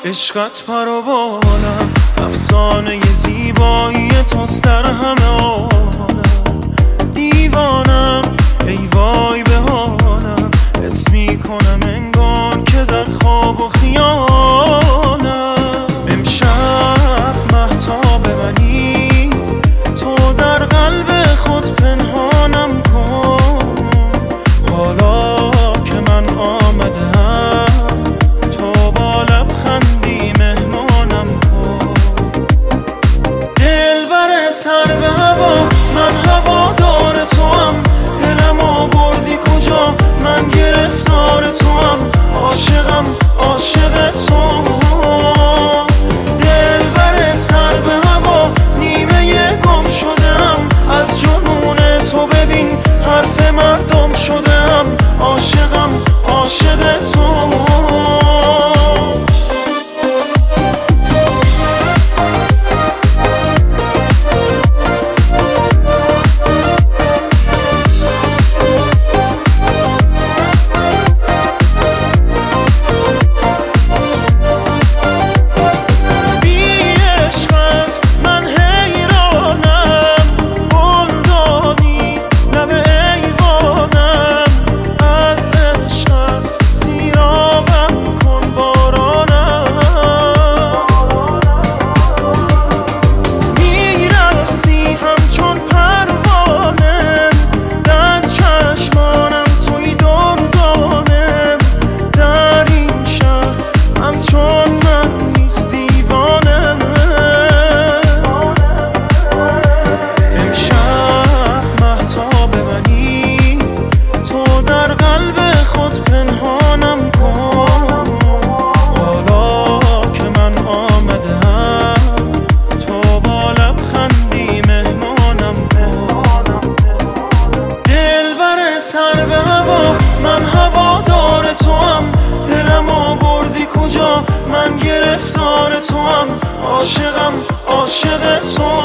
عشقت پروانم، افسانه زیبایی توست در همه عالم. دیوانم ای وای به حالم، حس میکنم انگار که در خواب و خیالم. امشب مهتاب منی، تو در قلب خود پنهانم کن. حالا که من آمدم، تو با لبخندی مهمانم کن. دلبر سر به هوا، من هوادار توام. دلم آوردی کجا، من گرفتار توام. عاشقم عاشق تو. دلبر سر به هوا، نیمه گم شدم از جنون تو. ببین حرف مردم شدم، عاشقم عاشق تو. من هوادار توام، دلم آوردی کجا، من گرفتار توام. عاشقم عاشق تو.